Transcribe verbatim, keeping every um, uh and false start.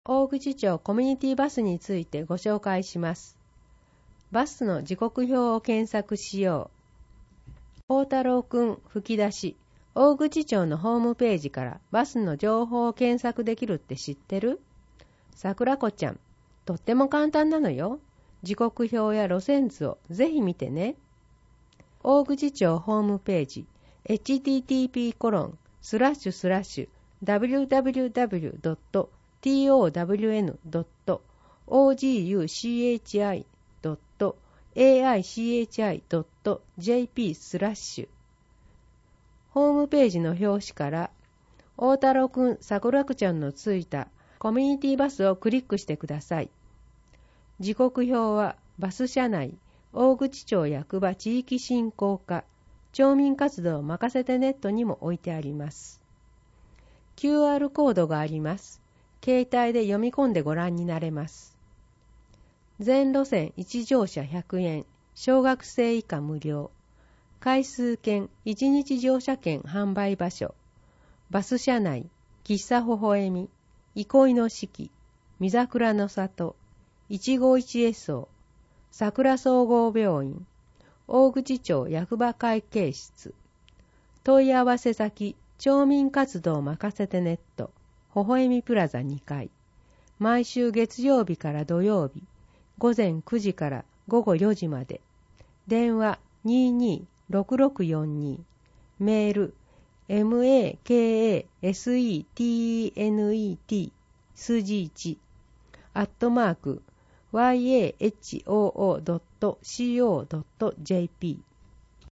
大口町コミュニティバスについてご紹介します。バスの時刻表を検索しよう。大太郎くん吹き出し。大口町のホームページからバスの情報を検索できるって知ってる？桜子ちゃん、とっても簡単なのよ。時刻表や路線図をぜひ見てね。大口町ホームページ エイチティーティーピーコロンスラッシュスラッシュダブリューダブリューダブリュードットトワンドットオージーユーシーエイチアイドットエーアイシーエイチアイドットジェーピー スラッシュ。ホームページの表紙から大太郎くん桜子ちゃんのついたコミュニティバスをクリックしてください。時刻表はバス車内大口町役場地域振興課町民活動を任せてネットにも置いてあります。キューアール コードがあります。携帯で読み込んでご覧になれます。全路線いち乗車ひゃくえん、小学生以下無料。回数券、いちにち乗車券販売場所。バス車内、喫茶ほほえみ、憩いの式、見桜の里、いちごいちエスオー、桜総合病院、大口町役場会計室。問い合わせ先、町民活動任せてネット。ほほえみプラザにかい。毎週月曜日から土曜日、ごぜんくじからごごよじまで。電話 にーにーろくろくよんに。メール マカセテ数字いちアットマーク ワイエーエイチオーオードットシーオードットジェーピー